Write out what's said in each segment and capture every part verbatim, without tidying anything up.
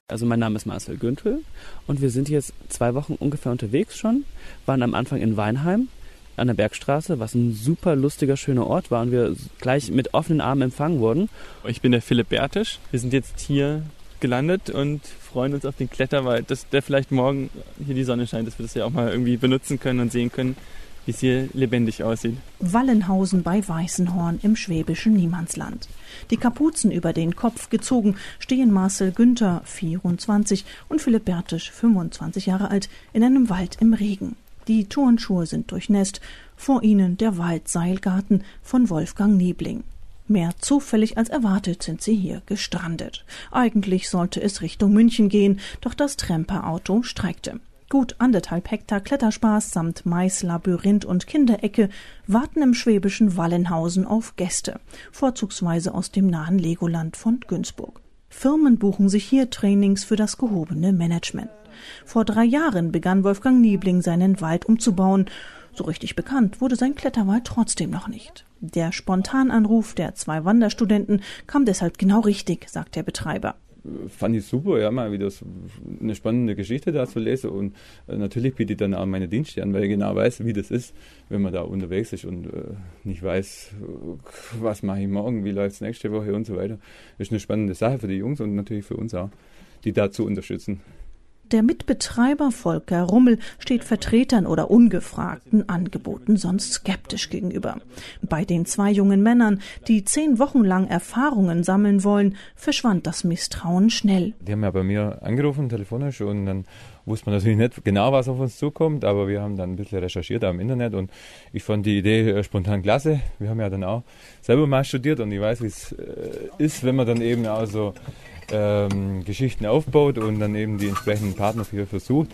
Also mein Name ist Marcel Güntel und wir sind jetzt zwei Wochen ungefähr unterwegs schon, waren am Anfang in Weinheim an der Bergstraße, was ein super lustiger, schöner Ort war und wir gleich mit offenen Armen empfangen wurden. Ich bin der Philipp Bertisch, wir sind jetzt hier gelandet und freuen uns auf den Kletterwald, dass der vielleicht morgen hier die Sonne scheint, dass wir das ja auch mal irgendwie benutzen können und sehen können, wie es hier lebendig aussieht. Wallenhausen bei Weißenhorn im schwäbischen Niemandsland. Die Kapuzen über den Kopf gezogen stehen Marcel Günther, vierundzwanzig, und Philipp Bertisch, fünfundzwanzig Jahre alt, in einem Wald im Regen. Die Turnschuhe sind durchnässt, vor ihnen der Waldseilgarten von Wolfgang Niebling. Mehr zufällig als erwartet sind sie hier gestrandet. Eigentlich sollte es Richtung München gehen, doch das Tremperauto streikte. Gut anderthalb Hektar Kletterspaß samt Maislabyrinth und Kinderecke warten im schwäbischen Wallenhausen auf Gäste, vorzugsweise aus dem nahen Legoland von Günzburg. Firmen buchen sich hier Trainings für das gehobene Management. Vor drei Jahren begann Wolfgang Niebling seinen Wald umzubauen. So richtig bekannt wurde sein Kletterwald trotzdem noch nicht. Der Spontananruf der zwei Wanderstudenten kam deshalb genau richtig, sagt der Betreiber. Fand ich super, ja, mal wieder so eine spannende Geschichte da zu lesen und äh, natürlich biete ich dann auch meine Dienste an, weil ich genau weiß, wie das ist, wenn man da unterwegs ist und äh, nicht weiß, was mache ich morgen, wie läuft es nächste Woche und so weiter. Das ist eine spannende Sache für die Jungs und natürlich für uns auch, die dazu unterstützen. Der Mitbetreiber Volker Rummel steht Vertretern oder ungefragten Angeboten sonst skeptisch gegenüber. Bei den zwei jungen Männern, die zehn Wochen lang Erfahrungen sammeln wollen, verschwand das Misstrauen schnell. Die haben ja bei mir angerufen, telefonisch, und dann wusste man natürlich nicht genau, was auf uns zukommt, aber wir haben dann ein bisschen recherchiert am Internet und ich fand die Idee äh, spontan klasse. Wir haben ja dann auch selber mal studiert und ich weiß, wie es äh, ist, wenn man dann eben auch so Ähm, Geschichten aufbaut und dann eben die entsprechenden Partner hier versucht.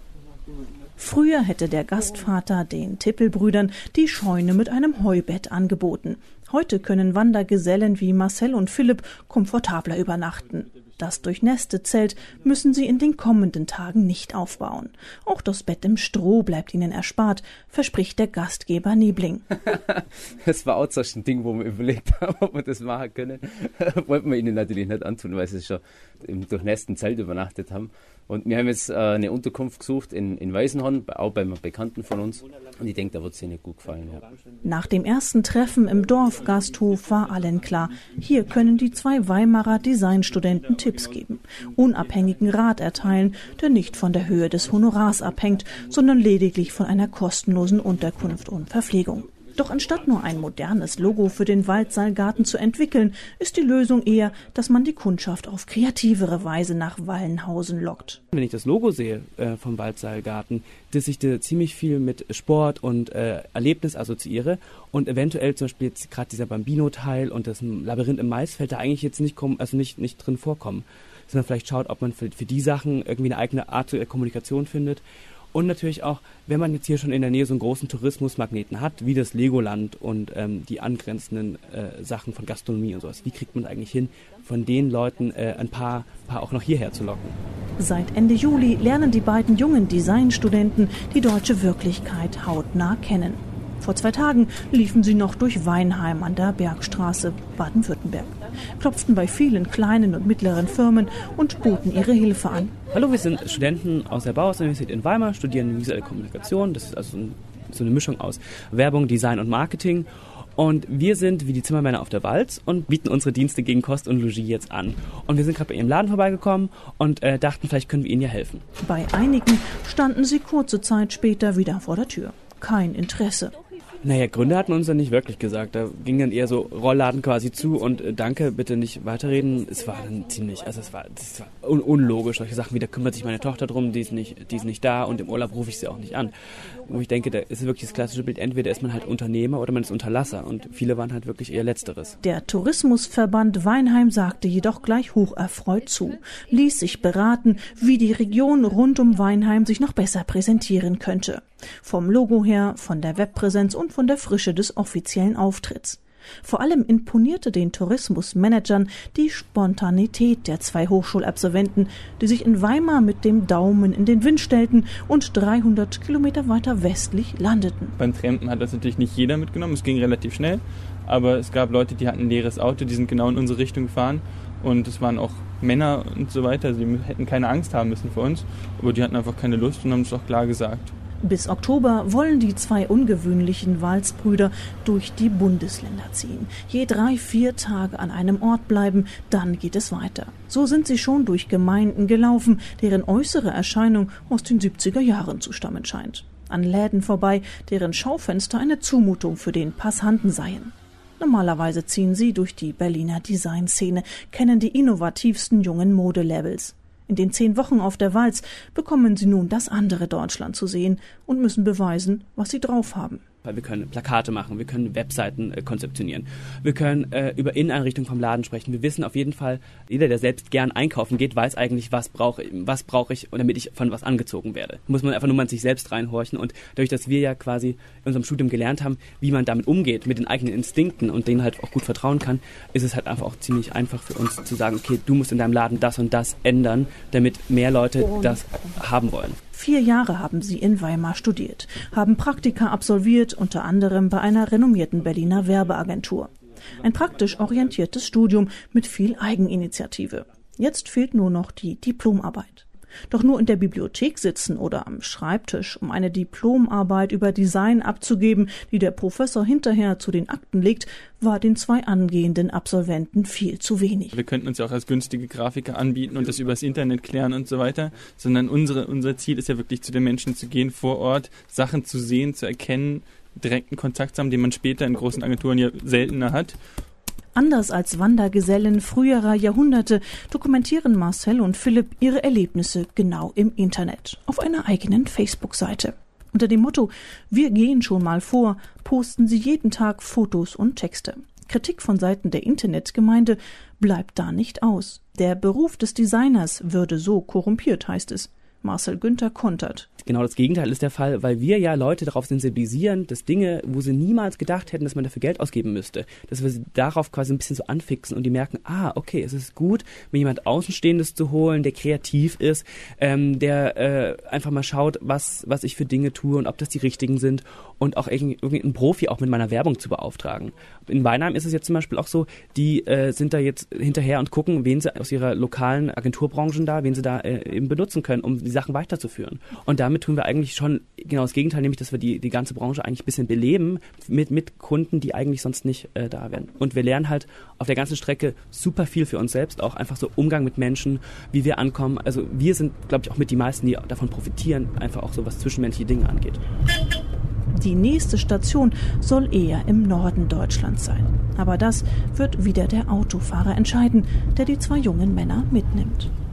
Früher hätte der Gastvater den Tippelbrüdern die Scheune mit einem Heubett angeboten. Heute können Wandergesellen wie Marcel und Philipp komfortabler übernachten. Das durchnässte Zelt müssen sie in den kommenden Tagen nicht aufbauen. Auch das Bett im Stroh bleibt ihnen erspart, verspricht der Gastgeber Niebling. Das war auch so ein Ding, wo wir überlegt haben, ob wir das machen können. Wollten wir ihnen natürlich nicht antun, weil sie schon im durchnässten Zelt übernachtet haben. Und wir haben jetzt äh, eine Unterkunft gesucht in, in Weißenhorn, auch bei einem Bekannten von uns. Und ich denke, da wird es ihnen gut gefallen. Ja. Nach dem ersten Treffen im Dorfgasthof war allen klar, hier können die zwei Weimarer Designstudenten Tipps geben, unabhängigen Rat erteilen, der nicht von der Höhe des Honorars abhängt, sondern lediglich von einer kostenlosen Unterkunft und Verpflegung. Doch anstatt nur ein modernes Logo für den Waldseilgarten zu entwickeln, ist die Lösung eher, dass man die Kundschaft auf kreativere Weise nach Wallenhausen lockt. Wenn ich das Logo sehe äh, vom Waldseilgarten, dass ich da ziemlich viel mit Sport und äh, Erlebnis assoziiere und eventuell zum Beispiel jetzt gerade dieser Bambino-Teil und das Labyrinth im Maisfeld da eigentlich jetzt nicht kommen, also nicht, nicht drin vorkommen, sondern vielleicht schaut, ob man für, für die Sachen irgendwie eine eigene Art der Kommunikation findet. Und natürlich auch, wenn man jetzt hier schon in der Nähe so einen großen Tourismusmagneten hat, wie das Legoland und ähm, die angrenzenden äh, Sachen von Gastronomie und sowas, wie kriegt man es eigentlich hin, von den Leuten äh, ein paar, paar auch noch hierher zu locken? Seit Ende Juli lernen die beiden jungen Designstudenten die deutsche Wirklichkeit hautnah kennen. Vor zwei Tagen liefen sie noch durch Weinheim an der Bergstraße, Baden-Württemberg, klopften bei vielen kleinen und mittleren Firmen und boten ihre Hilfe an. Hallo, wir sind Studenten aus der Bauhaus-Universität in Weimar, studieren visuelle Kommunikation. Das ist also so eine Mischung aus Werbung, Design und Marketing. Und wir sind wie die Zimmermänner auf der Walz und bieten unsere Dienste gegen Kost und Logis jetzt an. Und wir sind gerade bei ihrem Laden vorbeigekommen und äh, dachten, vielleicht können wir ihnen ja helfen. Bei einigen standen sie kurze Zeit später wieder vor der Tür. Kein Interesse. Naja, Gründe hatten uns dann nicht wirklich gesagt. Da ging dann eher so Rollladen quasi zu und äh, danke, bitte nicht weiterreden. Es war dann ziemlich, also es war, das war un- unlogisch. Solche Sachen wie, da kümmert sich meine Tochter drum, die ist nicht, die ist nicht da und im Urlaub rufe ich sie auch nicht an. Wo ich denke, da ist wirklich das klassische Bild, entweder ist man halt Unternehmer oder man ist Unterlasser und viele waren halt wirklich eher Letzteres. Der Tourismusverband Weinheim sagte jedoch gleich hocherfreut zu, ließ sich beraten, wie die Region rund um Weinheim sich noch besser präsentieren könnte. Vom Logo her, von der Webpräsenz und von der Frische des offiziellen Auftritts. Vor allem imponierte den Tourismusmanagern die Spontanität der zwei Hochschulabsolventen, die sich in Weimar mit dem Daumen in den Wind stellten und dreihundert Kilometer weiter westlich landeten. Beim Trampen hat das natürlich nicht jeder mitgenommen, es ging relativ schnell, aber es gab Leute, die hatten ein leeres Auto, die sind genau in unsere Richtung gefahren und es waren auch Männer und so weiter, sie hätten keine Angst haben müssen vor uns, aber die hatten einfach keine Lust und haben es auch klar gesagt. Bis Oktober wollen die zwei ungewöhnlichen Walz-Brüder durch die Bundesländer ziehen. Je drei, vier Tage an einem Ort bleiben, dann geht es weiter. So sind sie schon durch Gemeinden gelaufen, deren äußere Erscheinung aus den siebziger Jahren zu stammen scheint. An Läden vorbei, deren Schaufenster eine Zumutung für den Passanten seien. Normalerweise ziehen sie durch die Berliner Designszene, kennen die innovativsten jungen Modelabels. In den zehn Wochen auf der Walz bekommen sie nun das andere Deutschland zu sehen und müssen beweisen, was sie drauf haben. Wir können Plakate machen, wir können Webseiten äh, konzeptionieren, wir können äh, über Inneneinrichtung vom Laden sprechen. Wir wissen auf jeden Fall, jeder, der selbst gern einkaufen geht, weiß eigentlich, was brauche ich, was brauche ich, damit ich von was angezogen werde. Muss man einfach nur mal in sich selbst reinhorchen. Und dadurch, dass wir ja quasi in unserem Studium gelernt haben, wie man damit umgeht, mit den eigenen Instinkten und denen halt auch gut vertrauen kann, ist es halt einfach auch ziemlich einfach für uns zu sagen, okay, du musst in deinem Laden das und das ändern, damit mehr Leute das haben wollen. Vier Jahre haben sie in Weimar studiert, haben Praktika absolviert, unter anderem bei einer renommierten Berliner Werbeagentur. Ein praktisch orientiertes Studium mit viel Eigeninitiative. Jetzt fehlt nur noch die Diplomarbeit. Doch nur in der Bibliothek sitzen oder am Schreibtisch, um eine Diplomarbeit über Design abzugeben, die der Professor hinterher zu den Akten legt, war den zwei angehenden Absolventen viel zu wenig. Wir könnten uns ja auch als günstige Grafiker anbieten und das übers Internet klären und so weiter, sondern unsere, unser Ziel ist ja wirklich, zu den Menschen zu gehen, vor Ort, Sachen zu sehen, zu erkennen, direkten Kontakt zu haben, den man später in großen Agenturen ja seltener hat. Anders als Wandergesellen früherer Jahrhunderte dokumentieren Marcel und Philipp ihre Erlebnisse genau im Internet, auf einer eigenen Facebook-Seite. Unter dem Motto »Wir gehen schon mal vor« posten sie jeden Tag Fotos und Texte. Kritik von Seiten der Internetgemeinde bleibt da nicht aus. Der Beruf des Designers würde so korrumpiert, heißt es. Marcel Günther kontert. Genau das Gegenteil ist der Fall, weil wir ja Leute darauf sensibilisieren, dass Dinge, wo sie niemals gedacht hätten, dass man dafür Geld ausgeben müsste, dass wir sie darauf quasi ein bisschen so anfixen und die merken, ah, okay, es ist gut, mir jemand Außenstehendes zu holen, der kreativ ist, ähm, der äh, einfach mal schaut, was was ich für Dinge tue und ob das die richtigen sind und auch irgendwie einen Profi auch mit meiner Werbung zu beauftragen. In Weinheim ist es jetzt zum Beispiel auch so, die äh, sind da jetzt hinterher und gucken, wen sie aus ihrer lokalen Agenturbranchen da, wen sie da äh, eben benutzen können, um die Sachen weiterzuführen. Und damit tun wir eigentlich schon genau das Gegenteil, nämlich, dass wir die, die ganze Branche eigentlich ein bisschen beleben mit, mit Kunden, die eigentlich sonst nicht äh, da wären. Und wir lernen halt auf der ganzen Strecke super viel für uns selbst, auch einfach so Umgang mit Menschen, wie wir ankommen. Also wir sind, glaube ich, auch mit die meisten, die davon profitieren, einfach auch so was zwischenmenschliche Dinge angeht. Die nächste Station soll eher im Norden Deutschlands sein. Aber das wird wieder der Autofahrer entscheiden, der die zwei jungen Männer mitnimmt.